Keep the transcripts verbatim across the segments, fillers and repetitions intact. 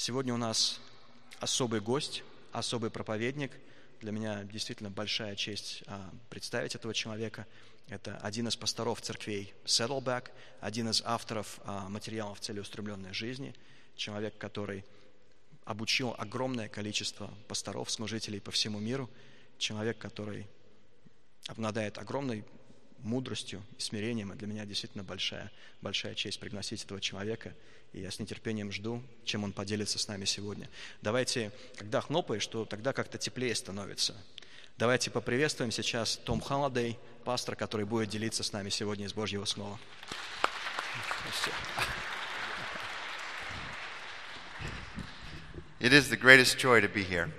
Сегодня у нас особый гость, особый проповедник. Для меня действительно большая честь а, представить этого человека. Это один из пасторов церквей Saddleback, один из авторов а, материалов «Целеустремленной жизни», человек, который обучил огромное количество пасторов, служителей по всему миру, человек, который обладает огромной мудростью и смирением. И для меня действительно большая, большая честь пригласить этого человека. И я с нетерпением жду, чем он поделится с нами сегодня. Давайте, когда хлопаешь, то тогда как-то теплее становится. Давайте поприветствуем сейчас Том Холлидей, пастор, который будет делиться с нами сегодня из Божьего Слова. It is the greatest joy to be here.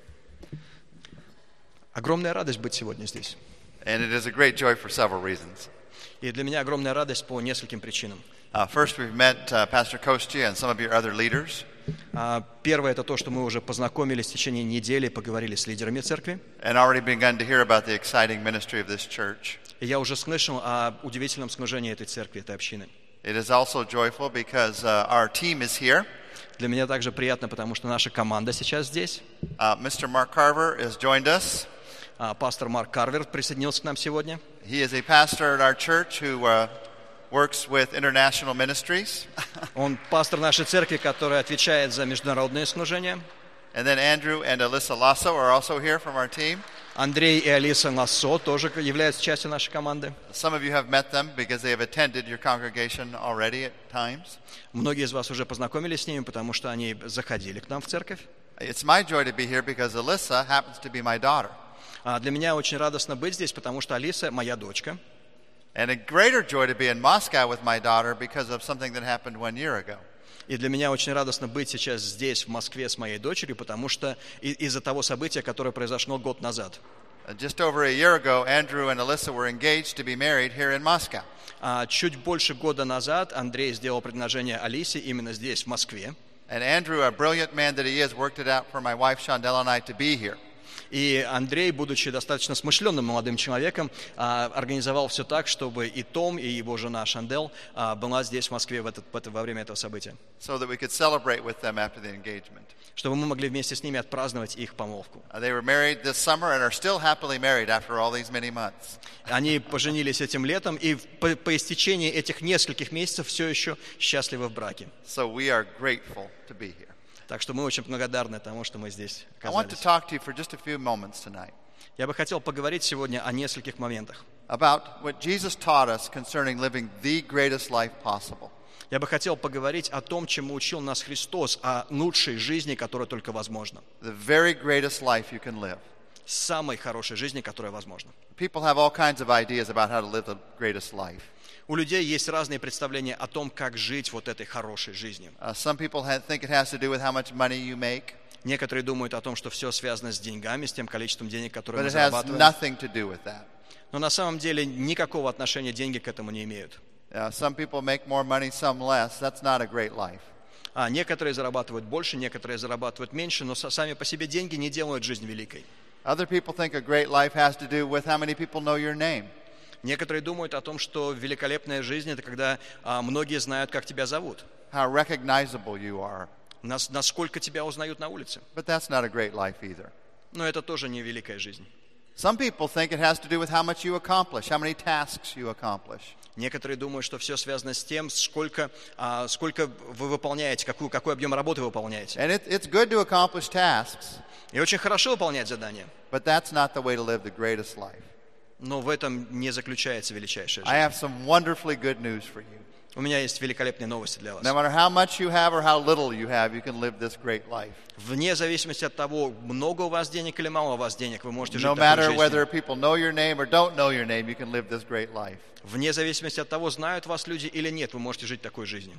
Огромная радость быть сегодня здесь. And it is a great joy for several reasons. И для меня огромная радость по нескольким причинам. Uh, first, we've met uh, Pastor Kostya and some of your other leaders. А, Первое – это то, что мы уже познакомились в течение недели, поговорили с лидерами церкви. And already begun to hear about the exciting ministry of this church. И я уже слышал о удивительном служении этой церкви, этой общины. It is also joyful because uh, our team is here. Для меня также приятно, потому что наша команда сейчас здесь. Uh, Mister Mark Carver has joined us. А, Пастор Марк Карвер присоединился к нам сегодня. He is a pastor at our church who uh, works with international ministries. Он пастор нашей церкви, который отвечает за международные служения. And then Andrew and Alyssa Lasso are also here from our team. Андрей и Алиса Лассо тоже являются частью нашей команды. Some of you have met them because they have attended your congregation already at times. Многие из вас уже познакомились с ними, потому что они заходили к нам в церковь. It's my joy to be here because Alyssa happens to be my daughter. А для меня очень радостно быть здесь, потому что Алиса моя дочка. And a greater joy to be in Moscow with my daughter because of something that happened one year ago. И для меня очень радостно быть сейчас здесь, в Москве, с моей дочерью, потому что из-за того события, которое произошло год назад. Just over a year ago, Andrew and Alyssa were engaged to be married here in Moscow. А чуть больше года назад Андрей сделал предложение Алисе именно здесь, в Москве. And Andrew, a brilliant man that he is, worked it out for my wife Chandel and I to be here. И Андрей, будучи достаточно смышленным молодым человеком, организовал все так, чтобы и Том, и его жена Шандел была здесь, в Москве, в этот, в это, во время этого события. So that we could celebrate with them after the engagement. Чтобы мы могли вместе с ними отпраздновать их помолвку. They were married this summer and are still happily married after all these many months. Они поженились этим летом, и по, по истечении этих нескольких месяцев все еще счастливы в браке. So we are grateful to be here. Так что мы очень благодарны тому, что мы здесь I want to оказались. talk to you for just a few moments tonight Я бы хотел поговорить сегодня о нескольких моментах. about what Jesus taught us concerning living the greatest life possible. Я бы хотел поговорить о том, чему учил нас Христос, о лучшей жизни, которая только возможна. The very greatest life you can live. Самой хорошей жизни, которая возможна. People have all kinds of ideas about how to live the greatest life. У людей есть разные представления о том, как жить вот этой хорошей жизнью. Uh, some people have, think it has to do with how much money you make, Некоторые думают о том, что все связано с деньгами, с тем количеством денег, которые but мы it has зарабатываем. nothing to do with that. Но на самом деле никакого отношения деньги к этому не имеют. Uh, some people make more money, some less. That's not a great life. А некоторые зарабатывают больше, некоторые зарабатывают меньше, но со- сами по себе деньги не делают жизнь великой. Other people think a great life has to do with how many people know your name. Некоторые думают о том, что великолепная жизнь – это когда а, многие знают, как тебя зовут, How recognizable you are. нас, насколько тебя узнают на улице. But that's not a great life either. Но это тоже не великая жизнь. Some people think it has to do with how much you accomplish, how many tasks you accomplish. Некоторые думают, что все связано с тем, сколько, а, сколько вы выполняете, какую, какой объем работы вы выполняете. And it, it's good to accomplish tasks, И очень хорошо выполнять задания, but that's not the way to live the greatest life. но в этом не заключается величайшая I жизнь. have some wonderfully good news for you. У меня есть великолепные новости для вас. No matter how much you have or how little you have, you can live this great life. Вне зависимости от того, много у вас денег или мало у вас денег, вы можете No жить такой matter whether жизнью. people know your name or don't know your name, you can live this great life. Вне зависимости от того, знают вас люди или нет, вы можете жить такой жизнью.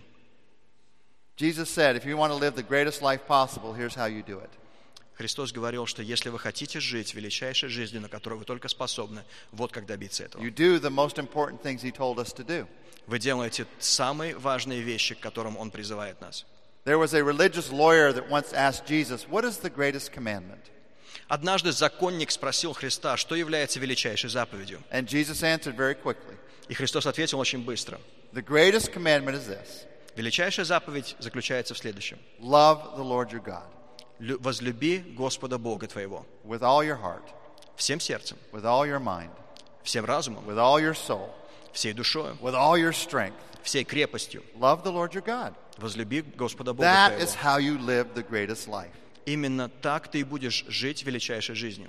Jesus said, if you want to live the greatest life possible, here's how you do it. Христос говорил, что если вы хотите жить величайшей жизнью, на которую вы только способны, вот как добиться этого. You do the most important things he told us to do. Вы делаете самые важные вещи, к которым Он призывает нас. There was a religious lawyer that once asked Jesus, what is the greatest commandment? Однажды законник спросил Христа, что является величайшей заповедью. And Jesus answered very quickly. И Христос ответил очень быстро. The greatest commandment is this. Величайшая заповедь заключается в следующем. Love the Lord your God Лю- Возлюби Господа Бога твоего with all your heart, всем сердцем, with all your mind, всем разумом, with all your soul, всей душою, with all your strength. всей крепостью. Love the Lord your God. Возлюби Господа Бога That твоего. is how you live the greatest life. Именно так ты и будешь жить величайшей жизнью.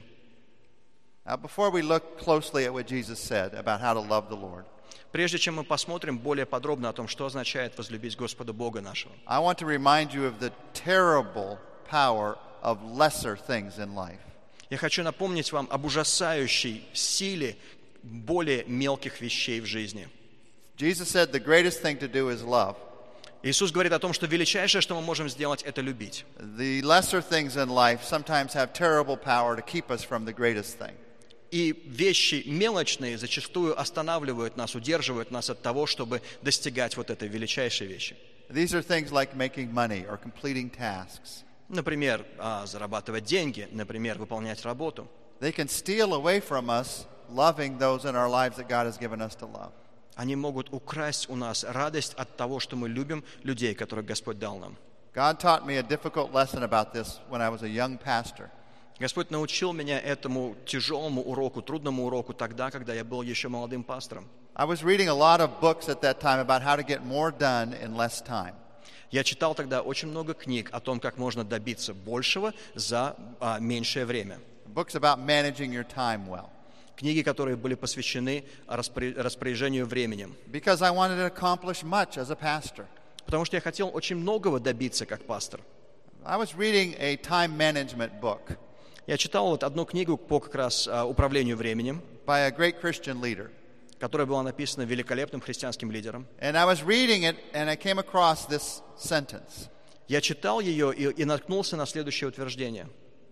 Now, before we look closely at what Jesus said about how to love the Lord, Прежде чем мы посмотрим более подробно о том, что означает возлюбить Господа Бога нашего, I want to remind you of the terrible power of lesser things in life. я хочу напомнить вам об ужасающей силе более мелких вещей в жизни. Jesus said the greatest thing to do is love. Иисус говорит о том, что величайшее, что мы можем сделать, это любить. The lesser things in life sometimes have terrible power to keep us from the greatest thing. И вещи мелочные зачастую останавливают нас, удерживают нас от того, чтобы достигать вот этой величайшей вещи. These are things like making money or completing tasks. Например, а, зарабатывать деньги, например, выполнять работу. They can steal away from us loving those in our lives that God has given us to love. Они могут украсть у нас радость от того, что мы любим людей, которых Господь дал нам. God taught me a difficult lesson about this when I was a young pastor. Господь научил меня этому тяжелому уроку, трудному уроку тогда, когда я был еще молодым пастором. I was reading a lot of books at that time about how to get more done in less time. Я читал тогда очень много книг о том, как можно добиться большего за а, меньшее время. Books about managing your time well. Книги, которые были посвящены распоря- распоряжению временем. Because I wanted to accomplish much as a pastor. Потому что я хотел очень многого добиться как пастор. I was reading a time management book Я читал вот одну книгу по как раз а, управлению временем, by a great Christian leader. которая была написана великолепным христианским лидером. And I was reading it and I came across this sentence. Я читал ее и, и наткнулся на следующее утверждение.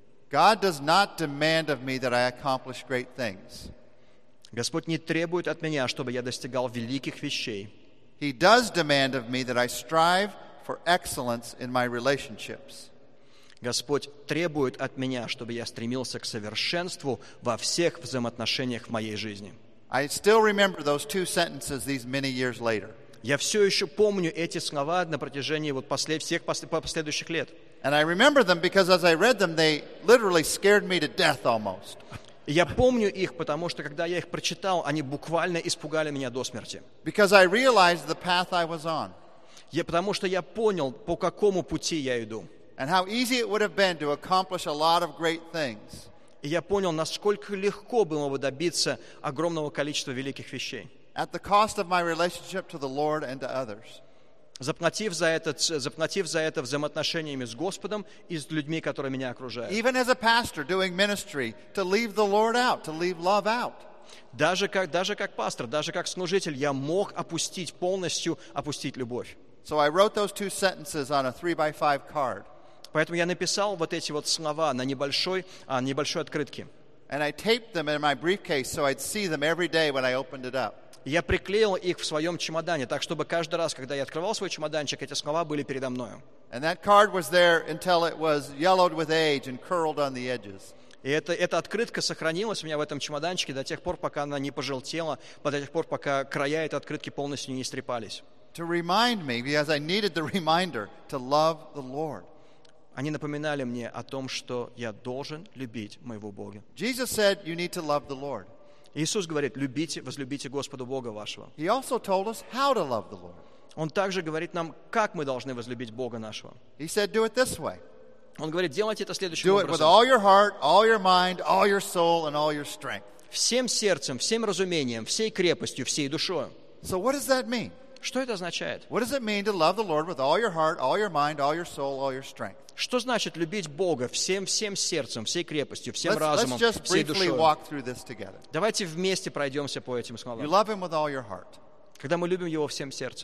God does not demand of me that I accomplish great things. Господь не требует от меня, чтобы я достигал великих вещей. He does demand of me that I strive for excellence in my relationships. Господь требует от меня, чтобы я стремился к совершенству во всех взаимоотношениях в моей жизни. I still remember those two sentences these many years later. Я все еще помню эти слова на протяжении вот послед... всех пос... последующих лет. And I remember them because as I read them, they literally scared me to death almost. И я помню их, потому что, когда я их прочитал, они буквально испугали меня до смерти. Because I realized the path I was on. Я, потому что я понял, по какому пути я иду. And how easy it would have been to accomplish a lot of great things. И я понял, насколько легко было бы добиться огромного количества великих вещей. At the cost of my relationship to the Lord and to others. Заплатив за это, заплатив за это взаимоотношениями с Господом и с людьми, которые меня окружают. Even as a pastor doing ministry, to leave the Lord out, to leave love out. Даже как, даже как пастор, даже как служитель, я мог опустить полностью, опустить любовь. So I wrote those two sentences on a three by five card. Поэтому я написал вот эти вот слова на небольшой, а, небольшой открытке. And I taped them in my briefcase so I'd see them every day when I opened it up. Я приклеил их в своем чемодане, так чтобы каждый раз, когда я открывал свой чемоданчик, эти слова были передо мною. And that card was there until it was yellowed with age and curled on the edges. И это, эта открытка сохранилась у меня в этом чемоданчике до тех пор, пока она не пожелтела, до тех пор, пока края этой открытки полностью не истрепались. To remind me, because I needed the reminder, to love the Lord. Они напоминали мне о том, что я должен любить моего Бога. Jesus said you need to love the Lord. Иисус говорит, любите, возлюбите Господа Бога вашего. He also told us how to love the Lord. Он также говорит нам, как мы должны возлюбить Бога нашего. He said do it this way. Он говорит, делайте это следующим Do it with образом. all your heart, all your mind, all your soul, and all your strength. Всем сердцем, всем разумением, всей крепостью, всей душою. So what does that mean? Что это означает? What does it mean to love the Lord with all your heart, all your mind, all your soul, all your strength? Что значит любить Бога всем, всем сердцем, всей крепостью, всем Let's, разумом, let's just всей briefly душой? walk through this together. Давайте вместе пройдемся по этим You словам. love Him with all your heart. Когда мы любим Его всем сердцем.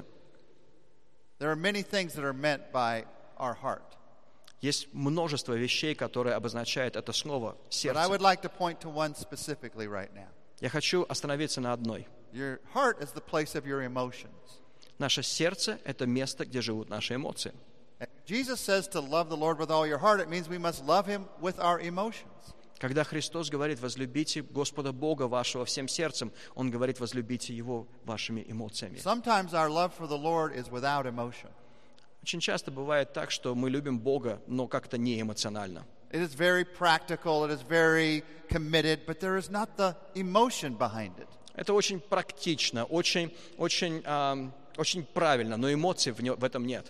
There are many things that are meant by our heart. Есть множество вещей, которые обозначают это слово But I сердце. would like to point to one specifically right now. Я хочу остановиться на одной. Your heart is the place of your emotions. Наше сердце – это место, где живут наши эмоции. And Jesus says to love the Lord with all your heart, it means we must love Him with our emotions. Когда Христос говорит, возлюбите Господа Бога вашего всем сердцем, Он говорит, возлюбите Его вашими эмоциями. Sometimes our love for the Lord is without emotion. Очень часто бывает так, что мы любим Бога, но как-то не эмоционально. It is very practical, it is very committed, but there is not the emotion behind it. Это очень практично, очень, очень, эм, очень правильно, но эмоций в, не, в этом нет.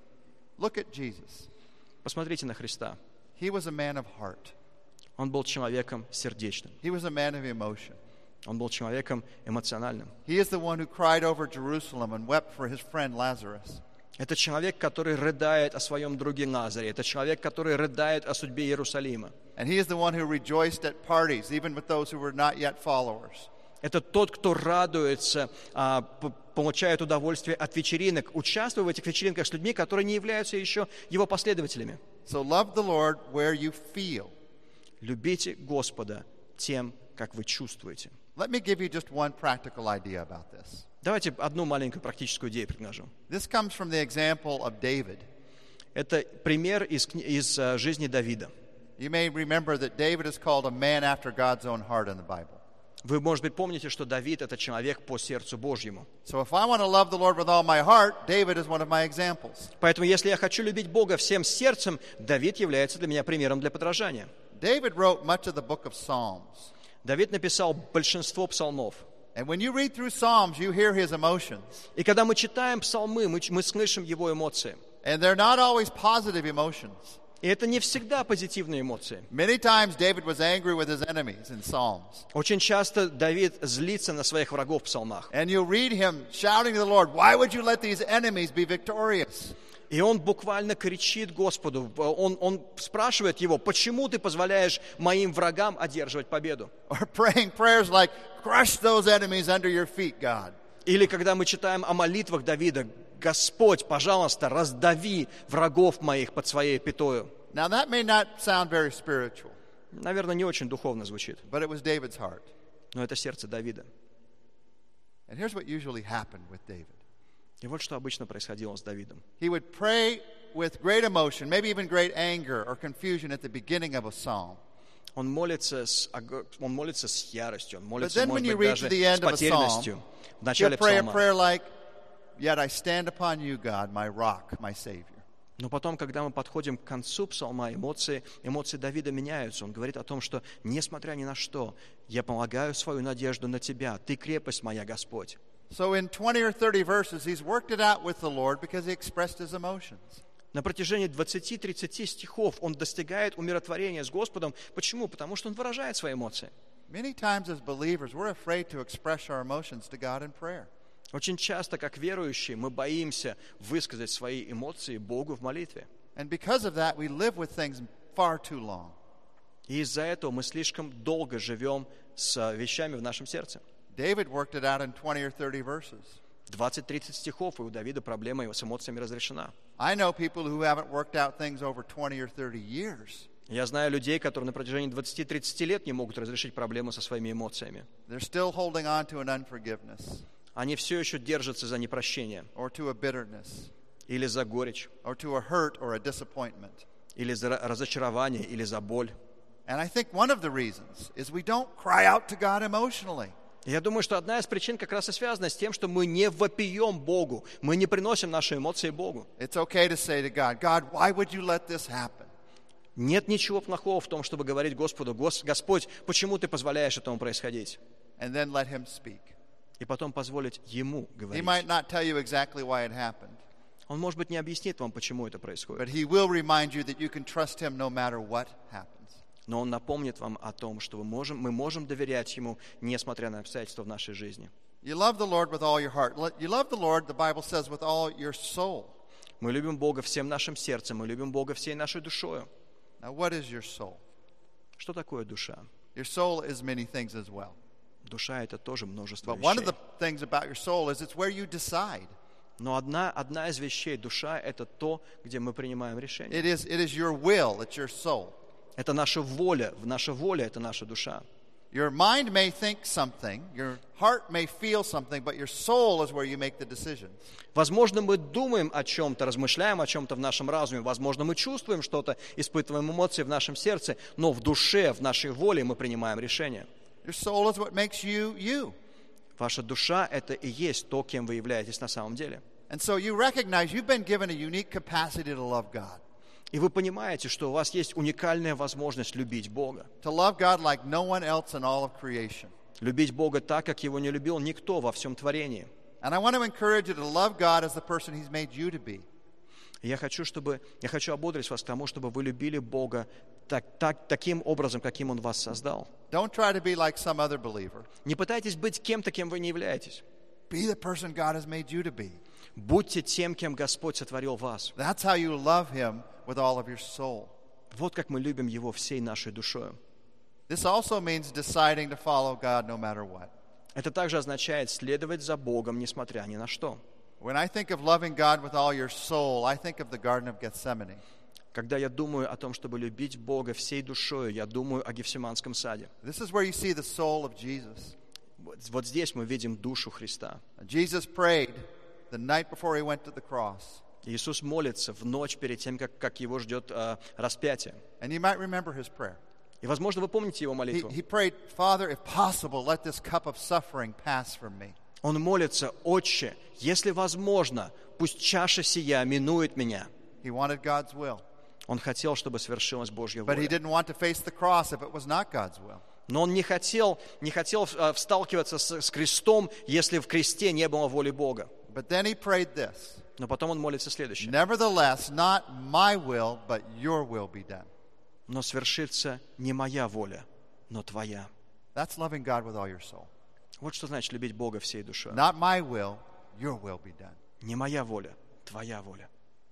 Look at Jesus. Посмотрите на Христа. He was a man of heart. Он был человеком сердечным. He was a man of emotion. Он был человеком эмоциональным. He is the one who cried over Jerusalem and wept for his friend Lazarus. Это человек, который рыдает о своем друге Лазаре. Это человек, который рыдает о судьбе Иерусалима. And he is the one who rejoiced at parties, even with those who were not yet followers. Это тот, кто радуется, а, п- получает удовольствие от вечеринок, участвуя в этих вечеринках с людьми, которые не являются еще его последователями. So love the Lord where you feel. Любите Господа тем, как вы чувствуете. Let me give you just one practical idea about this. Давайте одну маленькую практическую идею предложу. This comes from the example of David. Это пример из, кни- из а, жизни Давида. You may remember that David is called a man after God's own heart in the Bible. Вы, может быть, помните, что Давид – это человек по сердцу Божьему. So if I want to love the Lord with all my heart, David is one of my examples. Поэтому, если я хочу любить Бога всем сердцем, Давид является для меня примером для подражания. David wrote much of the book of Psalms. Давид написал большинство псалмов. And when you read through Psalms, you hear his emotions. И когда мы читаем псалмы, мы, мы слышим его эмоции. And they're not always positive emotions. И это не всегда позитивные эмоции. Many times David was angry with his enemies in Psalms. Очень часто Давид злится на своих врагов в псалмах. And you read him shouting to the Lord, why would you let these enemies be victorious? И он буквально кричит Господу, он, он спрашивает его, почему ты позволяешь моим врагам одерживать победу? Or praying prayers like, crush those enemies under your feet, God. Или когда мы читаем о молитвах Давида, Господь, пожалуйста, раздави врагов моих под своей пятою. Now that may not sound very spiritual, Наверное, не очень духовно звучит, but it was David's heart. но это сердце Давида. And here's what usually happened with David. И вот что обычно происходило с Давидом. He would pray with great emotion, maybe even great anger or confusion at the beginning of a psalm. Он молится с, ог- он молится с яростью, он But молится, then when может you быть, read даже to the с end of a потерянностью psalm, в he'll начале pray a псалма. prayer like, yet I stand upon you, God, my rock, my Savior. Но потом, когда мы подходим к концу псалма, эмоции, эмоции Давида меняются. Он говорит о том, что, несмотря ни на что, я полагаю свою надежду на Тебя. Ты крепость моя, Господь. So in twenty or thirty verses, he's worked it out with the Lord because he expressed his emotions. На протяжении двадцати-тридцати стихов он достигает умиротворения с Господом. Почему? Потому что он выражает свои эмоции. Many times as believers, we're afraid to express our emotions to God in prayer. Очень часто, как верующие, мы боимся высказать свои эмоции Богу в молитве. And because of that, we live with things far too long. И из-за этого мы слишком долго живем с вещами в нашем сердце. David worked it out in twenty or thirty verses. двадцать-тридцать стихов, и у Давида проблема с эмоциями разрешена. I know people who haven't worked out things over twenty or thirty years. Я знаю людей, которые на протяжении двадцати-тридцати лет не могут разрешить проблему со своими эмоциями. They're still holding on to an unforgiveness Они все еще держатся за непрощение, or to a bitterness или за горечь, or to a hurt or a disappointment. или за разочарование, или за боль. And I think one of the reasons is we don't cry out to God emotionally. И я думаю, что одна из причин как раз и связана с тем, что мы не вопием Богу, мы не приносим наши эмоции Богу. It's okay to say to God, God, why would you let this happen? Нет ничего плохого в том, чтобы говорить Господу: «Гос- Господь, почему ты позволяешь этому происходить?» And then let him speak. И потом позволить Ему He говорить. might not tell you exactly why it happened, Он, может быть, не объяснит вам, почему это происходит, but he will remind you that you can trust him no matter what happens. но Он напомнит вам о том, что мы можем, мы можем доверять Ему, несмотря на обстоятельства в нашей жизни. You love the Lord with all your heart. You love the Lord, the Bible says, with all your soul. Мы любим Бога всем нашим сердцем, мы любим Бога всей нашей душою. Now, what is your soul? Что такое душа? Your soul is many things as well. Душа – это тоже множество But one of вещей. the things about your soul is it's where you decide. Но одна, одна из вещей, душа – это то, где мы принимаем решения. It is, it is your will, it's your soul. Это наша воля, наша воля – это наша душа. Your mind may think something, your heart may feel something, but your soul is where you make the decisions. Возможно, мы думаем о чем-то, размышляем о чем-то в нашем разуме. Возможно, мы чувствуем что-то, испытываем эмоции в нашем сердце, но в душе, в нашей воле мы принимаем решение. Your soul is what makes you you. Ваша душа – это и есть то, кем вы являетесь на самом деле. And so you recognize you've been given a unique capacity to love God. И вы понимаете, что у вас есть уникальная возможность любить Бога. To love God like no one else in all of creation. Любить Бога так, как Его не любил никто во всем творении. And I want to encourage you to love God as the person He's made you to be. И я хочу, чтобы, я хочу ободрить вас к тому, чтобы вы любили Бога так, так, таким образом, каким Он вас создал. Don't try to be like some other believer. Не пытайтесь быть кем-то, кем вы не являетесь. Be the person God has made you to be. Будьте тем, кем Господь сотворил вас. That's how you love Him with all of your soul. Вот как мы любим Его всей нашей душой. This also means deciding to follow God no matter what. Это также означает следовать за Богом, несмотря ни на что. When I think of loving God with all your soul, I think of the Garden of Gethsemane. Когда я думаю о том, чтобы любить Бога всей душой, я думаю о Гефсиманском саде. This is where you see the soul of Jesus. Вот, вот здесь мы видим душу Христа. Jesus prayed the night before He went to the cross. Иисус молится в ночь перед тем, как, как Его ждет э, распятие. And you might remember His prayer. И, возможно, вы помните Его He, молитву. he prayed, Father, if possible, let this cup of suffering pass from me. Он молится: «Отче, если возможно, пусть чаша сия минует меня». He wanted God's will. Он хотел, чтобы свершилась Божья But he воля. didn't want to face the cross if it was not God's will. Но он не хотел, не хотел э, сталкиваться с, с крестом, если в кресте не было воли Бога. But then he prayed this. Но потом он молится следующее: Nevertheless, not my will, but your will be done. «Но свершится не моя воля, но твоя». That's loving God with all your soul. Вот что значит любить Бога всей душой. Not my will, your will be done. Не моя воля, твоя воля.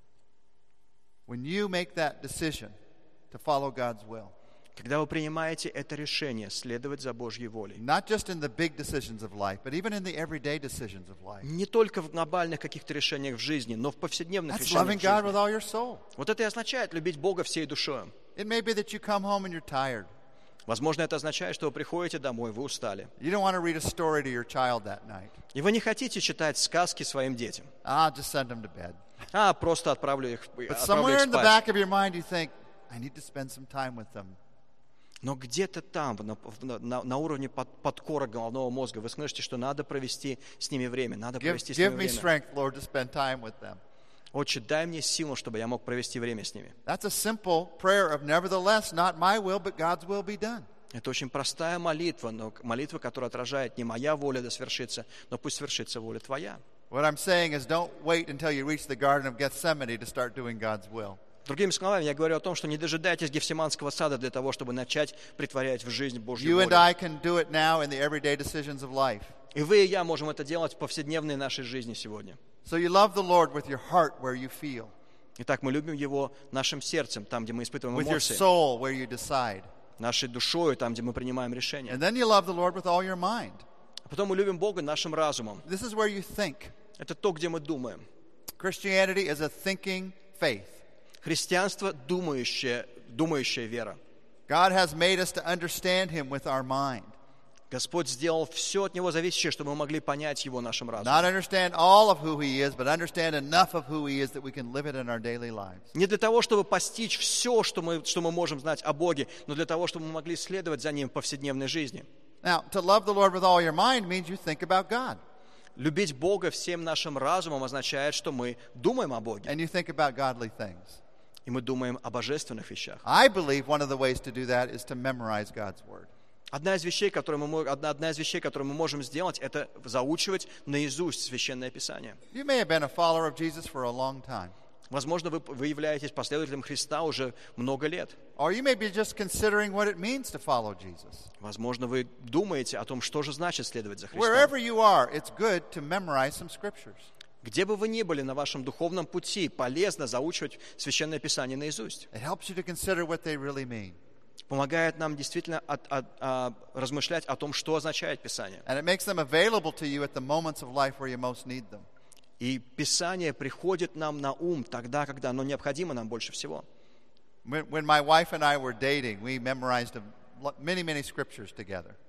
When you make that decision to follow God's will, Когда вы принимаете это решение следовать за Божьей волей, not just in the big decisions of life, but even in the everyday decisions of life, не только в глобальных каких-то решениях в жизни, но в повседневных that's loving решениях в God with жизни. all your soul. Вот это и означает любить Бога всей душой. It may be that you come home and you're tired. Возможно, это означает, что вы приходите домой, вы устали. You don't want to read a story to your child that night. И вы не хотите читать сказки своим детям. I'll just send them to bed. А, просто отправлю их, But отправлю somewhere их in the спать. back of your mind you think, I need to spend some time with them. Но где-то там, на, на, на уровне под, подкорок головного мозга, вы слышите, что надо провести с ними время, надо Give, провести с give ними me время. strength, Lord, to spend time with them. Отче, дай мне силу, чтобы я мог провести время с ними. That's a simple prayer of nevertheless, not my will, but God's will be done. Это очень простая молитва, но молитва, которая отражает не моя воля да свершится, но пусть свершится воля твоя. What I'm saying is don't wait until you reach the Garden of Gethsemane to start doing God's will. Другими словами, я говорю о том, что не дожидайтесь Гефсиманского сада для того, чтобы начать притворять в жизнь Божью You and волю. I can do it now in the everyday decisions of life. И вы и я можем это делать в повседневной нашей жизни сегодня. So you love the Lord with your heart where you feel, Итак, мы любим Его нашим сердцем, там, где мы испытываем with your эмоции, soul where you decide. нашей душой, там, где мы принимаем решения. And then you love the Lord with all your mind. А потом мы любим Бога нашим разумом. This is where you think. Это то, где мы думаем. Christianity is a thinking faith. Христианство – думающая, думающая вера. God has made us to understand Him with our mind. Господь сделал все от Него зависящее, чтобы мы могли понять Его нашим разумом. Not understand all of who He is, but understand enough of who He is that we can live it in our daily lives. Не для того, чтобы постичь все, что мы, что мы можем знать о Боге, но для того, чтобы мы могли следовать за Ним в повседневной жизни. Now, to love the Lord with all your mind means you think about God. Любить Бога всем нашим разумом означает, что мы думаем о Боге, And you think about godly things. и мы думаем о божественных вещах. I believe one of the ways to do that is to memorize God's Word. Одна из вещей, которую мы, мо- одна, одна из вещей, которую мы можем сделать, это заучивать наизусть Священное Писание. You may have been a follower of Jesus for a long time. Возможно, вы, вы являетесь последователем Христа уже много лет. Or you may be just considering what it means to follow Jesus. Возможно, вы думаете о том, что же значит следовать за Христом. Wherever you are, it's good to memorize some scriptures. Где бы вы ни были на вашем духовном пути, полезно заучивать Священное Писание наизусть. It helps you to consider what they really mean. Помогает нам действительно от- от- а, размышлять о том, что означает Писание. And it makes them available to you at the moments of life where you most need them. И Писание приходит нам на ум тогда, когда оно необходимо нам больше всего. When, when my wife and I were dating, we memorized a, lo- many, many scriptures together.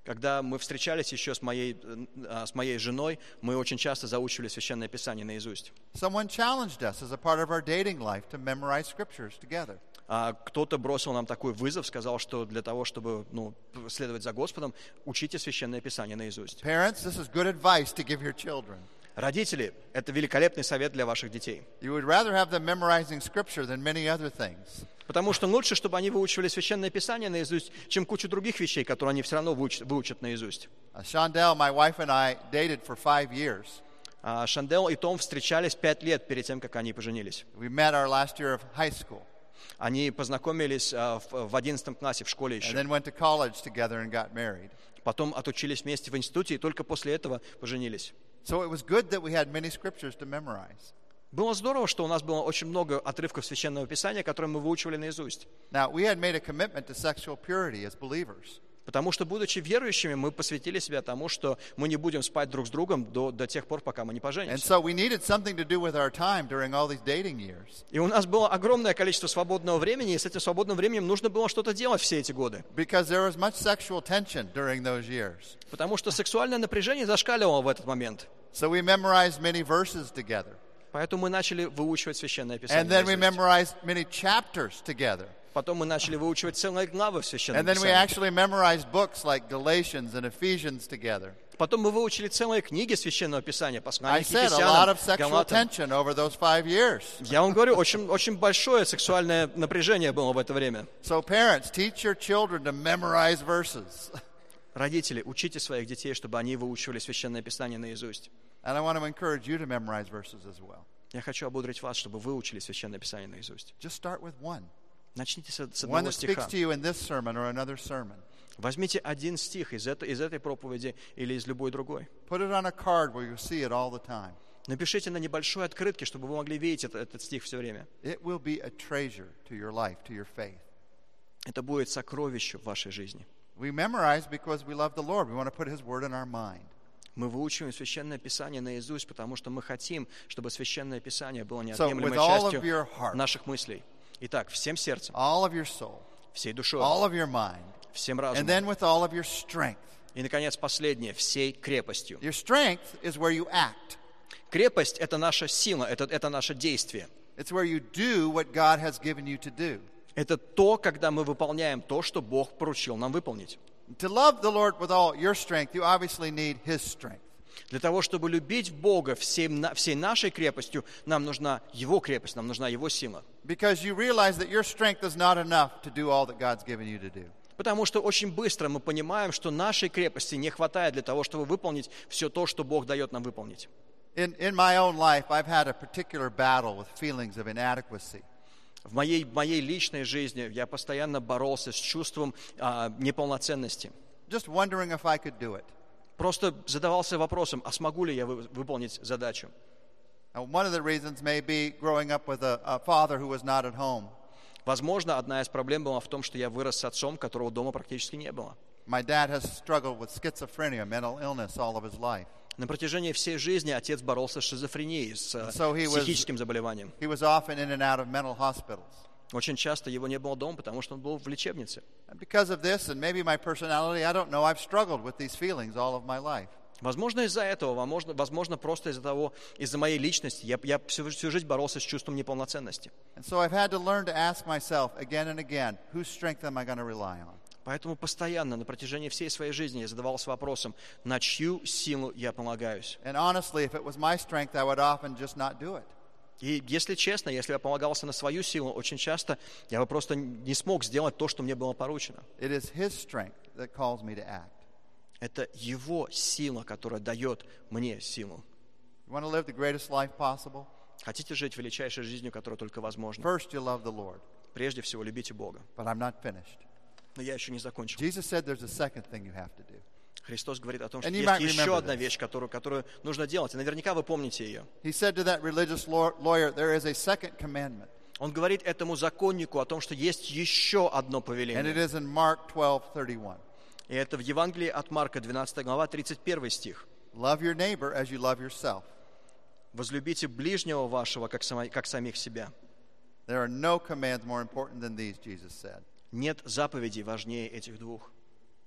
Когда мы встречались еще с моей, с моей женой, мы очень часто заучивали Священное Писание наизусть. Someone challenged us as a part of our dating life to memorize scriptures together. А кто-то бросил нам такой вызов, сказал, что для того, чтобы ну, следовать за Господом, учите Священное Писание наизусть. Parents, this is good advice to give your children. Родители, это великолепный совет для ваших детей. You would rather have them memorizing scripture than many other things. Потому что лучше, чтобы они выучивали Священное Писание наизусть, чем кучу других вещей, которые они все равно выучат, выучат наизусть. Uh, Shondell, my wife and I dated for five years. А Шандел и Том встречались пять лет перед тем, как они поженились. We met our last year of high school. Они познакомились а, в, в одиннадцатом классе в школе And еще. then went to college together and got married. Потом отучились вместе в институте и только после этого поженились. So it was good that we had many scriptures to memorize. Было здорово, что у нас было очень много отрывков Священного Писания, которые мы выучивали наизусть. Now, we had made a commitment to sexual purity as believers. Потому что, будучи верующими, мы посвятили себя тому, что мы не будем спать друг с другом до, до тех пор, пока мы не And поженимся. so we needed something to do with our time during all these dating years. И у нас было огромное количество свободного времени, и с этим свободным временем нужно было что-то делать все эти годы. Because there was much sexual tension during those years. Потому что сексуальное напряжение зашкаливало в этот момент. So we memorized many verses together. Поэтому мы начали выучивать Священное And Писание then we наизусть. memorized many chapters together. Потом мы начали выучивать целые главы в Священном And then we Писании. actually memorized books like Galatians and Ephesians together. Потом мы выучили целые книги Священного Писания, I послания к said a lot Ефесянам, of sexual Галатам. tension over those five years. Я вам говорю, очень, очень большое сексуальное напряжение было в это время. So parents, teach your children to memorize verses. Родители, учите своих детей, чтобы они выучивали Священное Писание наизусть. And I want to encourage you to memorize verses as well. Я хочу ободрить вас, чтобы вы учили Священное Писание наизусть. Just start with one. Начните с, с One одного that speaks стиха. to you in this sermon or another sermon. Возьмите один стих из этой, из этой проповеди или из любой другой. Put it on a card where you see it all the time. Напишите на небольшой открытке, чтобы вы могли видеть это- этот стих все время. It will be a treasure to your life, to your faith. Это будет сокровище в вашей жизни. We memorize because we love the Lord. We want to put His Word in our mind. Мы выучиваем Священное Писание наизусть, потому что мы хотим, чтобы Священное Писание было So, неотъемлемой with all of частью your heart, наших мыслей. Итак, всем сердцем, all of your soul, всей душой, all of your mind, всем and разумом. then with all of your strength. И, наконец, последнее, всей крепостью. Your strength is where you act. Крепость – это наша сила, это, это наше действие. It's where you do what God has given you to do. Это то, когда мы выполняем то, что Бог поручил нам выполнить. To love the Lord with all your strength, you obviously need His strength. Для того, чтобы любить Бога всей, на- всей нашей крепостью, нам нужна Его крепость, нам нужна Его сила. Because you realize that your strength is not enough to do all that God's given you to do. Потому что очень быстро мы понимаем, что нашей крепости не хватает для того, чтобы выполнить все то, что Бог дает нам выполнить. In, in my own life, I've had a particular battle with feelings of inadequacy. В моей, в моей личной жизни я постоянно боролся с чувством а, неполноценности. Just wondering if I could do it. Просто задавался вопросом, а смогу ли я вы- выполнить задачу? Now, one of the reasons may be growing up with a, a father who was not at home. Возможно, одна из проблем была в том, что я вырос с отцом, которого дома практически не было. My dad has struggled with schizophrenia, mental illness, all of his life. На протяжении всей жизни отец боролся с шизофренией, с э, So he was- психическим заболеванием. He was often in and out of mental hospitals. Очень часто его не было дома, потому что он был в лечебнице. And because of this, and maybe my personality, I don't know, I've struggled with these feelings all of my life. Возможно, из-за этого, возможно, возможно просто из-за того, из-за моей личности, я, я всю, всю жизнь боролся с чувством неполноценности. And so I've had to learn to ask myself again and again, whose strength am I going to rely on? Поэтому постоянно, на протяжении всей своей жизни я задавался вопросом, на чью силу я полагаюсь. And honestly, if it was my strength, I would often just not do it. И если честно, если я полагался на свою силу, очень часто я бы просто не смог сделать то, что мне было поручено. It is His strength that calls me to act. Это Его сила, которая дает мне силу. You want to live the greatest life possible? Хотите жить величайшей жизнью, которая только возможна? First, you love the Lord. Прежде всего, любите Бога. But I'm not finished. Но я еще не закончил. Jesus said there's a second thing you have to do. Христос говорит о том, что And you есть might еще remember одна this. вещь, которую, которую нужно делать. И наверняка вы помните ее. He said to that religious law- lawyer, there is a second commandment. Он говорит этому законнику о том, что есть еще одно And it повеление. is in Mark twelve thirty-one. И это в Евангелии от Марка, двенадцатая глава, тридцать первый стих. Love your neighbor as you love yourself. «Возлюбите ближнего вашего, как, само- как самих себя». There are no commands more important than these, Jesus said. Нет заповедей важнее этих двух.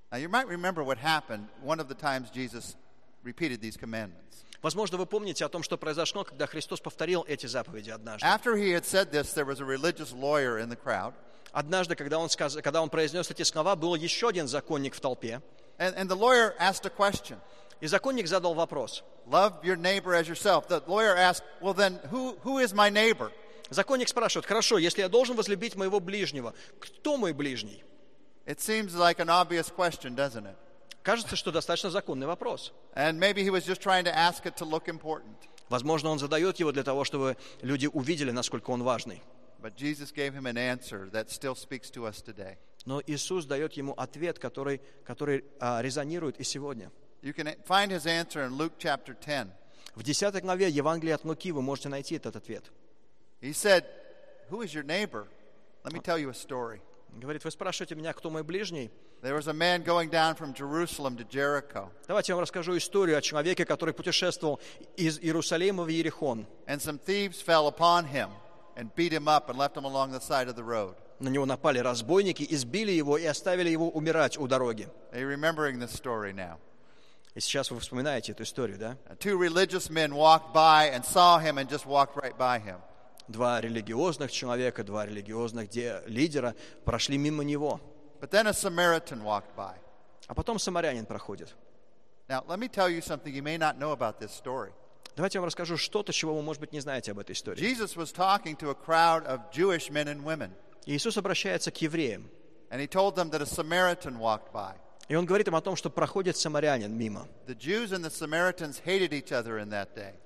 Now, you might remember what happened one of the times Jesus repeated these commandments. Возможно, вы помните о том, что произошло, когда Христос повторил эти заповеди однажды. After he had said this, there was a religious lawyer in the crowd. Однажды, когда он, сказ... когда он произнес эти слова, был еще один законник в толпе. And, and the lawyer asked a question. И законник задал вопрос. Love your neighbor as yourself. The lawyer asked, well then, who, who is my neighbor? Законник спрашивает, хорошо, если я должен возлюбить моего ближнего, кто мой ближний? It seems like an obvious question, doesn't it? Кажется, что достаточно законный вопрос. And maybe he was just trying to ask it to look important. Возможно, он задает его для того, чтобы люди увидели, насколько он важный. But Jesus gave him an answer that still speaks to us today. Но Иисус дает ему ответ, который, который а, резонирует и сегодня. You can find his answer in Luke chapter ten. В десятой главе Евангелия от Луки вы можете найти этот ответ. He said, who is your neighbor? Let me tell you a story. Говорит, вы спрашиваете меня, кто мой ближний? There was a man going down from Jerusalem to Jericho. Давайте я вам расскажу историю о человеке, который путешествовал из Иерусалима в Иерихон. And some thieves fell upon him and beat him up and left him along the side of the road. На него напали разбойники, избили его и оставили его умирать у дороги. Are you remembering this story now? И сейчас вы вспоминаете эту историю, да? Two religious men walked by and saw him and just walked right by him. Два религиозных человека, два религиозных де- лидера прошли мимо него. But then a Samaritan walked by. А потом самарянин проходит. Now, let me tell you something you may not know about this story. Давайте я вам расскажу что-то, чего вы, может быть, не знаете об этой истории. Jesus was talking to a crowd of Jewish men and women, Иисус обращается к евреям. and he told them that a Samaritan walked by. И он говорит им о том, что проходит самарянин мимо. The Jews and the Samaritans hated each other in that day.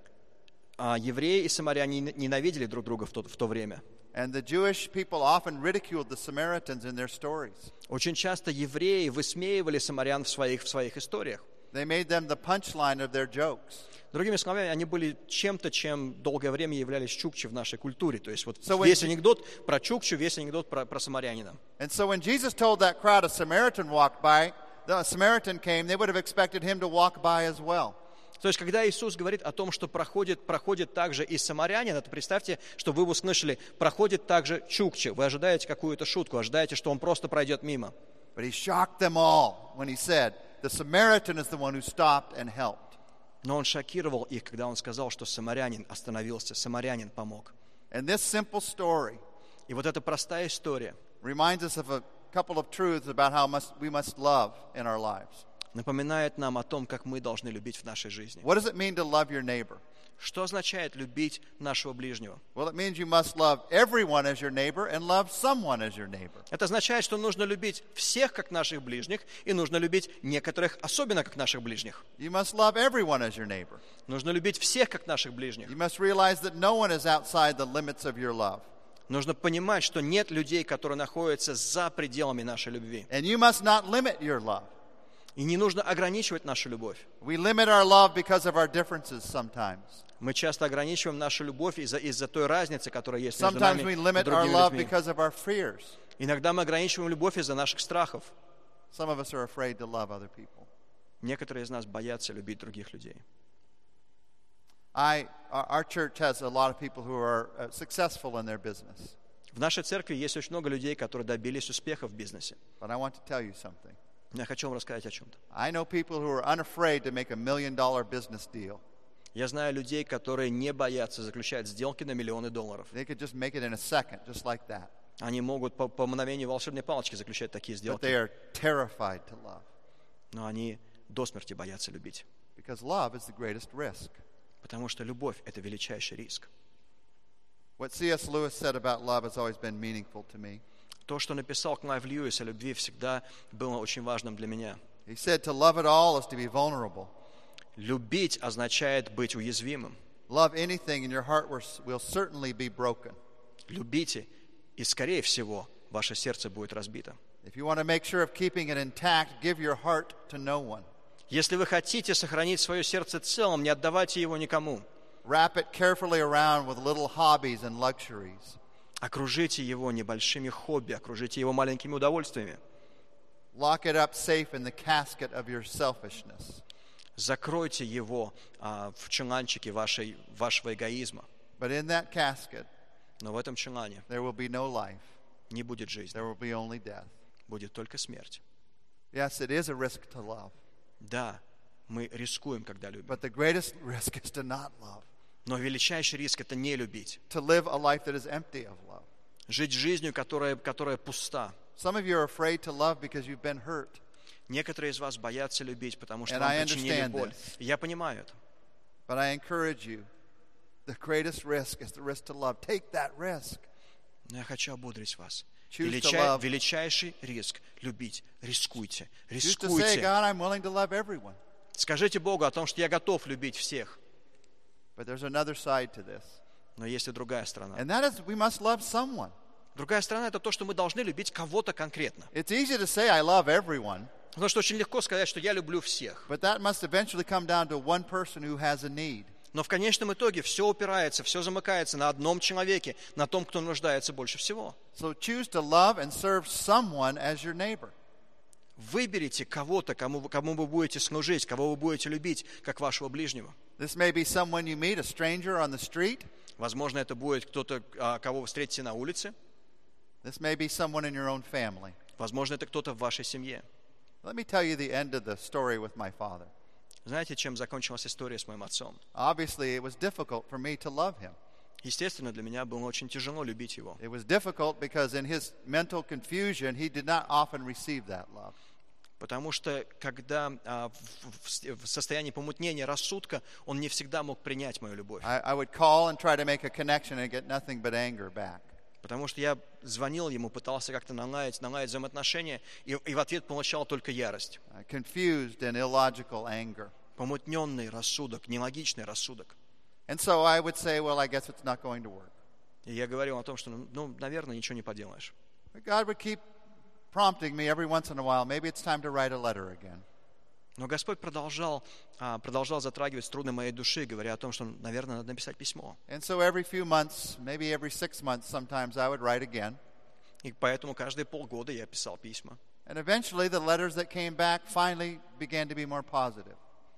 А евреи и самаряне ненавидели друг друга в то, в то время. And the Jewish people often ridiculed the Samaritans in their stories. Очень часто евреи высмеивали самарян в своих, в своих историях. They made them the punchline of their jokes. Другими словами, они были чем-то, чем долгое время являлись чукчи в нашей культуре. То есть вот So when весь Je- анекдот про чукчу, весь анекдот про, про самарянина. And so when Jesus told that crowd a Samaritan walked by, the Samaritan came, they would have expected him to walk by as well. То есть, когда Иисус говорит о том, что проходит, проходит также и самарянин, это представьте, что вы услышали, проходит также чукчи. Вы ожидаете какую-то шутку, ожидаете, что он просто пройдет мимо. But he shocked them all when he said, the Samaritan is the one who stopped and helped. Но он шокировал их, когда он сказал, что самарянин остановился, самарянин помог. And this simple story И вот эта простая история reminds us of a couple of truths about how must, we must love in our lives. напоминает нам о том, как мы должны любить в нашей жизни. What does it mean to love your neighbor? Что означает любить нашего ближнего? Well, it means you must love everyone as your neighbor and love someone as your neighbor. Это означает, что нужно любить всех как наших ближних, и нужно любить некоторых особенно как наших ближних. You must love everyone as your neighbor. Нужно любить всех как наших ближних. You must realize that no one is outside the limits of your love. Нужно понимать, что нет людей, которые находятся за пределами нашей любви. And you must not limit your love. И не нужно ограничивать нашу любовь. We limit our love because of our differences sometimes. Мы часто ограничиваем нашу любовь из-за, из-за той разницы, которая есть между Sometimes нами we и limit our другими love людьми. because of our fears. Иногда мы ограничиваем любовь из-за наших страхов. Some of us are afraid to love other people. Некоторые из нас боятся любить других людей. I, our our church has a lot of people who are uh, successful in their business. В нашей церкви есть очень много людей, которые добились успеха в бизнесе. But I want to tell you something. Я хочу вам рассказать о чем-то. I know people who are unafraid to make a million dollar business deal. Я знаю людей, которые не боятся заключать сделки на миллионы долларов. They could just make it in a second, just like that. Они могут по, по мгновению волшебной палочки заключать такие But сделки. they are terrified to love Но они до смерти боятся любить. because love is the greatest risk. Потому что любовь – это величайший риск. What C S Lewis said about love has always been meaningful to me. То, что написал Клайв Льюис о любви, всегда было очень важным для меня. He said to love at all is to be vulnerable. Любить означает быть уязвимым. Love anything and your heart will certainly be broken. Любите, и, скорее всего, ваше сердце будет разбито. If you want to make sure of keeping it intact, give your heart to no one. Если вы хотите сохранить свое сердце целым, не отдавайте его никому. Wrap it carefully around with little hobbies and luxuries. Окружите его небольшими хобби, окружите его маленькими удовольствиями. Lock it up safe in the casket of your selfishness. Закройте его а, в чуланчике вашей, вашего эгоизма. But in that casket, Но в этом чулане there will be no life. не будет жизни, There will be only death. будет только смерть. Yes, it is a risk to love. Да, мы рискуем, когда любим. But the greatest risk is to not love. Но величайший риск – это не любить. To live a life that is empty of love. Жить жизнью, которая, которая пуста. Some of you are afraid to love because you've been hurt. Некоторые из вас боятся любить, потому что And вам I причинили understand боль. this. И я понимаю это. But I encourage you, the greatest risk is the risk to love. Take that risk. Но я хочу ободрить вас. Choose to Величай- love. величайший риск – любить. Рискуйте. Just to say, Рискуйте. God, I'm willing to love everyone. Скажите Богу о том, что я готов любить всех. But there's another side to this. Но есть и другая сторона. And that is we must love someone. Другая сторона – это то, что мы должны любить кого-то конкретно. It's easy to say I love everyone, Потому что очень легко сказать, что я люблю всех. but that must eventually come down to one person who has a need. Но в конечном итоге все упирается, все замыкается на одном человеке, на том, кто нуждается больше всего. So choose to love and serve someone as your neighbor. Выберите кого-то, кому, вы- кому вы будете служить, кого вы будете любить, как вашего ближнего. This may be someone you meet, a stranger on the street. Возможно, это будет кто-то, а, кого вы встретите на улице. This may be someone in your own family. Возможно, это кто-то в вашей семье. Let me tell you the end of the story with my father. Знаете, чем закончилась история с моим отцом? Obviously, it was difficult for me to love him. Естественно, для меня было очень тяжело любить его. It was difficult because in his mental confusion, he did not often receive that love. Потому что, когда а, в, в- в состоянии помутнения рассудка, он не всегда мог принять мою любовь. I, I would call and try to make a connection and get nothing but anger back. Потому что я звонил ему, пытался как-то наладить, наладить взаимоотношения, и, и в ответ получал только ярость. Uh, confused and illogical anger. Помутненный рассудок, нелогичный рассудок. And so I would say, well, I guess it's not going to work. И я говорил о том, что, ну, ну, наверное, ничего не поделаешь. But God would keep prompting me every once in a while, maybe it's time to write a letter again. Но Господь продолжал, а, продолжал затрагивать струны моей души, говоря о том, что, наверное, надо написать письмо. And so every few months, maybe every six months, sometimes I would write again. И поэтому каждые полгода я писал письма. And eventually the letters that came back finally began to be more positive.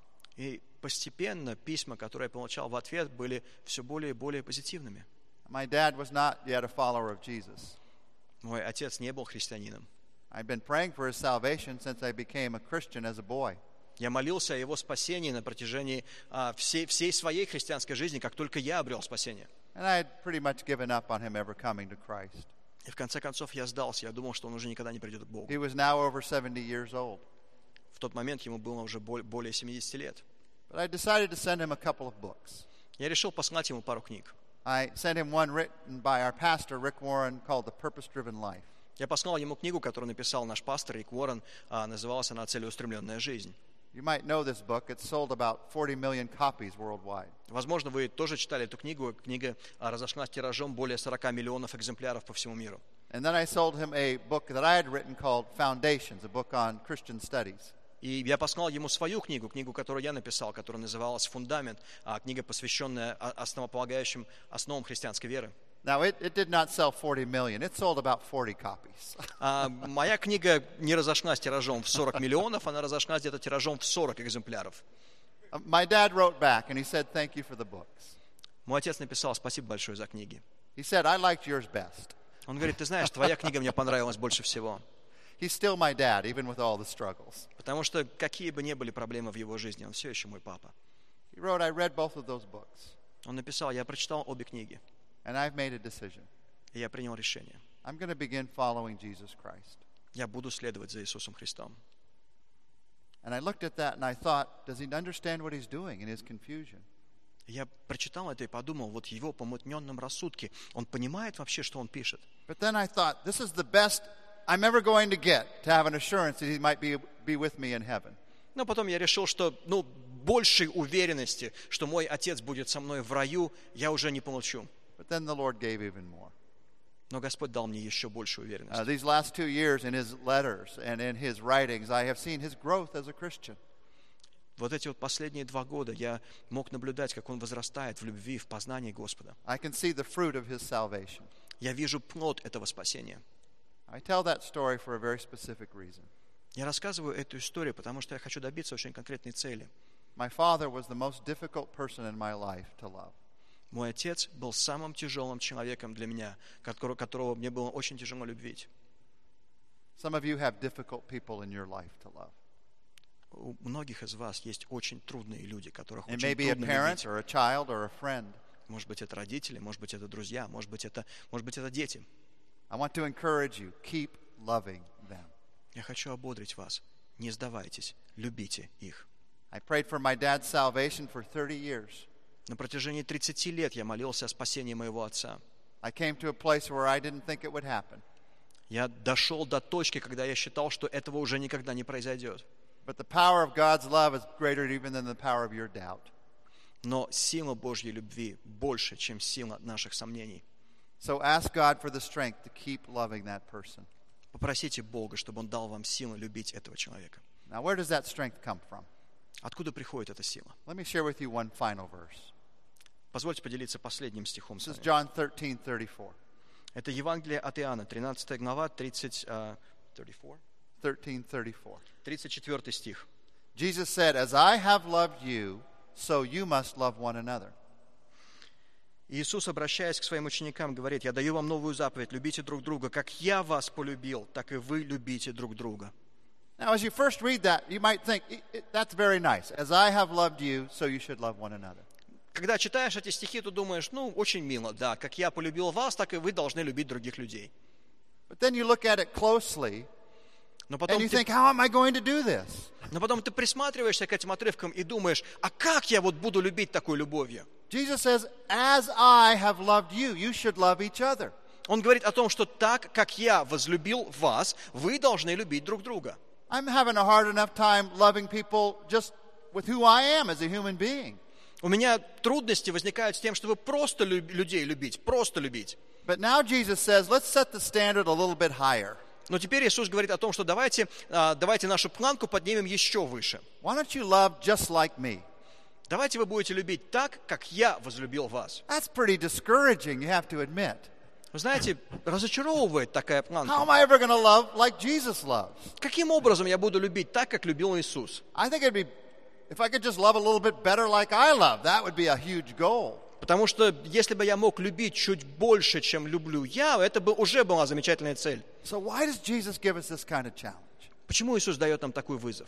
И постепенно письма, которые я получал в ответ, были все более и более позитивными. My dad was not yet a follower of Jesus. Мой отец не был христианином. I'd been praying for his salvation since I became a Christian as a boy. Я молился о его спасении на протяжении а, всей, всей своей христианской жизни, как только я обрел спасение. And I had pretty much given up on him ever coming to Christ. И в конце концов я сдался, я думал, что он уже никогда не придет к Богу. He was now over seventy years old. В тот момент ему было уже бол- более семидесяти лет. But I decided to send him a couple of books. Я решил послать ему пару книг. I sent him one written by our pastor, Rick Warren, called The Purpose-Driven Life. Я послал ему книгу, которую написал наш пастор Рик Уоррен, а, называлась она «Целеустремленная жизнь». You might know this book. It's sold about forty million copies worldwide. Возможно, вы тоже читали эту книгу. Книга а, разошлась тиражом более сорока миллионов экземпляров по всему миру. And then I sold him a book that I had written called Foundations, a book on Christian studies. И я послал ему свою книгу, книгу, которую я написал, которая называлась «Фундамент», а, книга, посвященная о- основополагающим основам христианской веры. Now, it, it did not sell forty million. It sold about forty copies. А, моя книга не разошлась тиражом в сорок миллионов, она разошлась где-то тиражом в сорок экземпляров. My dad wrote back and he said, thank you for the books. Мой отец написал «Спасибо большое за книги». He said, I liked yours best. Он говорит: ты знаешь, твоя книга мне понравилась больше всего. He's still my dad, even with all the struggles. Потому что какие бы ни были проблемы в его жизни, он все еще мой папа. He wrote, I read both of those books, Он написал: я прочитал обе книги, and I've made a decision. и я принял решение. I'm going to begin following Jesus Christ. Я буду следовать за Иисусом Христом. And I looked at that and I thought, does he understand what he's doing in his confusion? Я прочитал это и подумал, вот в его помутненном рассудке, он понимает вообще, что он пишет. But then I thought, this is the best I'm ever going to get to have an assurance that he might be, be with me in heaven. Но потом я решил, что ну, большей уверенности, что мой отец будет со мной в раю, я уже не получу. But then the Lord gave even more. Но Господь дал мне еще большую уверенность. Uh, these last two years in his letters and in his writings, I have seen his growth as a Christian. Вот эти вот последние два года я мог наблюдать, как он возрастает в любви, в познании Господа. I can see the fruit of his salvation. Я вижу плод этого спасения. I tell that story for a very specific reason. Я рассказываю эту историю, потому что я хочу добиться очень конкретной цели. My father was the most difficult person in my life to love. Мой отец был самым тяжелым человеком для меня, которого, которого мне было очень тяжело любить. Some of you have difficult people in your life to love. У многих из вас есть очень трудные люди, которых It очень may be a трудно parent любить. or a child or a friend. Может быть, это родители, может быть, это друзья, может быть, это, может быть, это дети. I want to encourage you, keep loving them. Я хочу ободрить вас. Не сдавайтесь, любите их. I prayed for my dad's salvation for thirty years. На протяжении тридцати лет я молился о спасении моего отца. I came to a place where I didn't think it would happen. Я дошел до точки, когда я считал, что этого уже никогда не произойдет. But the power of God's love is greater even than the power of your doubt. Но сила Божьей любви больше, чем сила наших сомнений. So ask God for the strength to keep loving that person. Попросите Бога, чтобы Он дал вам силу любить этого человека. Now, where does that strength come from? Откуда приходит эта сила? Let me share with you one final verse. Позвольте поделиться последним стихом с This is вами. John thirteen thirty-four. Это Евангелие от Иоанна, тринадцатая глава, тридцать, uh, thirteen thirty-four. тридцать четвёртый стих. Jesus said, "As I have loved you, so you must love one another." Иисус, обращаясь к своим ученикам, говорит: «Я даю вам новую заповедь, любите друг друга, как я вас полюбил, так и вы любите друг друга». Now, as you first read that, you might think, "I- I- that's very nice. As I have loved you, so you should love one another." Когда читаешь эти стихи, ты думаешь: ну, очень мило, да, как я полюбил вас, так и вы должны любить других людей. But then you look at it closely, Но and потом, you ты, think, how am I going to do this? но потом ты присматриваешься к этим отрывкам и думаешь: а как я вот буду любить такой любовью? Jesus says, "As I have loved you, you should love each other." Он говорит о том, что так, как я возлюбил вас, вы должны любить друг друга. I'm having a hard enough time loving people just with who I am as a human being. У меня трудности возникают с тем, чтобы просто люб- людей любить, просто любить. But now Jesus says, let's set the standard a little bit higher. Но теперь Иисус говорит о том, что давайте, а, давайте нашу планку поднимем еще выше. Why don't you love just like me? Давайте вы будете любить так, как я возлюбил вас. That's pretty discouraging, you have to admit. Вы знаете, разочаровывает такая How планка. am I ever going to love like Jesus loves? Каким образом я буду любить так, как любил Иисус? I think it'd be, if I could just love a little bit better like I love, that would be a huge goal. Потому что если бы я мог любить чуть больше, чем люблю я, это бы уже была замечательная цель. So why does Jesus give us this kind of challenge? Почему Иисус дает нам такой вызов?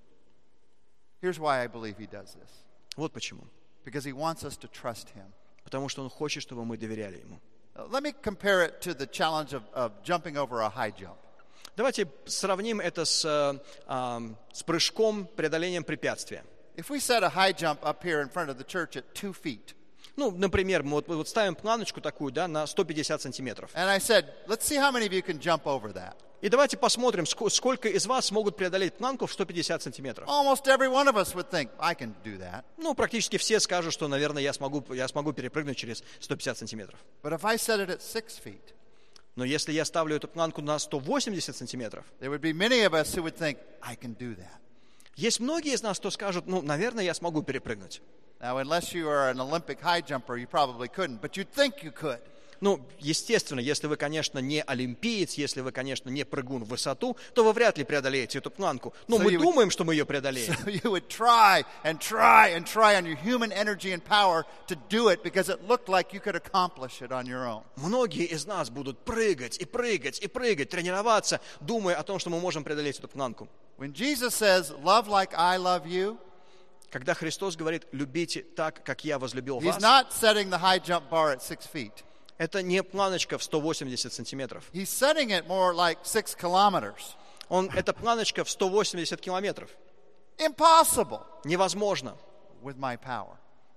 Here's why I believe he does this. Вот почему. Because he wants us to trust him. Потому что Он хочет, чтобы мы доверяли Ему. Uh, Let me compare it to the challenge of, of jumping over a high jump. Давайте сравним это с, э, а, с прыжком, преодолением препятствия. If we set a high jump up here in front of the church at two feet, Ну, например, мы вот, вот ставим планочку такую, да, на сто пятьдесят сантиметров. and I said, let's see how many of you can jump over that. И давайте посмотрим, ск- сколько из вас смогут преодолеть планку в сто пятьдесят сантиметров. Almost every one of us would think, I can do that. Ну, практически все скажут, что, наверное, я смогу, я смогу перепрыгнуть через сто пятьдесят сантиметров. But if I set it at six feet, Но если я ставлю эту планку на сто восемьдесят сантиметров, there would be many of us who would think, I can do that. есть многие из нас, кто скажут: ну, наверное, я смогу перепрыгнуть. Now, unless you are an Olympic high jumper, you probably couldn't, but you'd think you could. Ну, естественно, если вы, конечно, не олимпиец, если вы, конечно, не прыгун в высоту, то вы вряд ли преодолеете эту планку. Но So мы you would- думаем, что мы ее преодолеем. So you would try and try and try on your human energy and power to do it because it looked like you could accomplish it on your own. Многие из нас будут прыгать и прыгать и прыгать, тренироваться, думая о том, что мы можем преодолеть эту планку. When Jesus says, love like I love you, Когда Христос говорит: любите так, как я возлюбил he's вас, not setting the high jump bar at six feet. это не планочка в сто восемьдесят сантиметров. He's setting it more like six kilometers. Он, это планочка в сто восемьдесят километров. Impossible Невозможно with my power.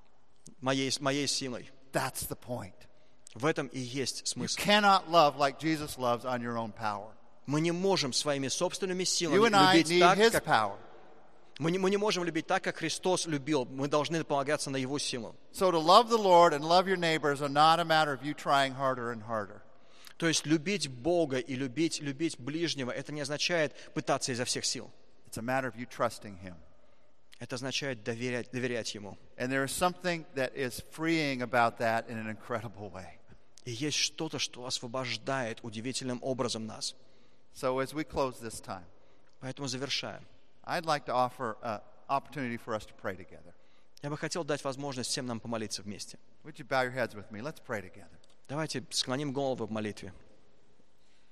моей, моей силой. That's the point. В этом и есть You смысл. cannot love like Jesus loves on your own power. Мы не можем своими собственными You силами and I любить need так, his как... power. Мы не, мы не можем любить так, как Христос любил. Мы должны полагаться на Его силу. So to love the Lord and love your neighbors are not a matter of you trying harder and harder. То есть любить Бога и любить, любить ближнего, это не означает пытаться изо всех сил. It's a matter of you trusting him. Это означает доверять, доверять Ему. And there is something that is freeing about that in an incredible way. И есть что-то, что освобождает удивительным образом нас. So as we close this time, Поэтому завершаем. I'd like to offer an opportunity for us to pray together. Я бы хотел дать возможность всем нам помолиться вместе. Would you bow your heads with me? Let's pray together. Давайте склоним головы в молитве.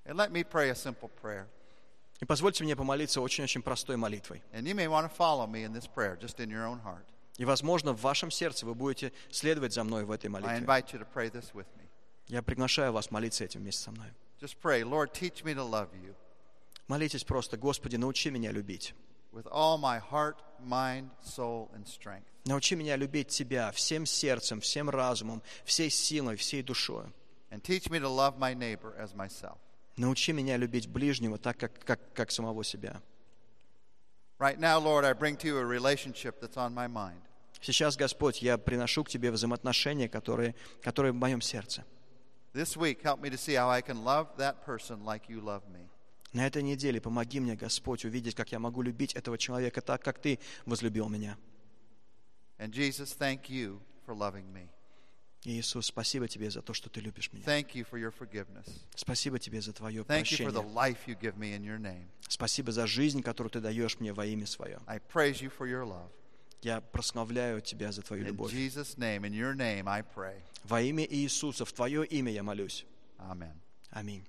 And let me pray a simple prayer. И позвольте мне помолиться очень-очень простой молитвой. And you may want to follow me in this prayer, just in your own heart. И, возможно, в вашем сердце вы будете следовать за мной в этой I молитве. invite you to pray this with me. Я приглашаю вас молиться этим вместе со мной. Just pray, Lord, teach me to love you Молитесь просто: Господи, научи меня любить. with all my heart, mind, soul, and strength. Научи меня любить Тебя всем сердцем, всем разумом, всей силой, всей душой. And teach me to love my neighbor as myself. Научи меня любить ближнего так, как, как, как самого себя. Right now, Lord, I bring to you a relationship that's on my mind. Сейчас, Господь, я приношу к Тебе взаимоотношения, которые, которые в моем сердце. This week, help me to see how I can love that person like you love me. На этой неделе помоги мне, Господь, увидеть, как я могу любить этого человека так, как Ты возлюбил меня. And Jesus, thank you for loving me. И, Иисус, спасибо Тебе за то, что Ты любишь меня. Thank you for your forgiveness. Спасибо Тебе за Твое Thank you for the прощение. life you give me in your name. Спасибо за жизнь, которую Ты даешь мне во имя Свое. I praise you for your love. Я прославляю Тебя за Твою In любовь. Jesus' name, in your name, I pray. Во имя Иисуса, в Твое имя я молюсь. Amen. Аминь.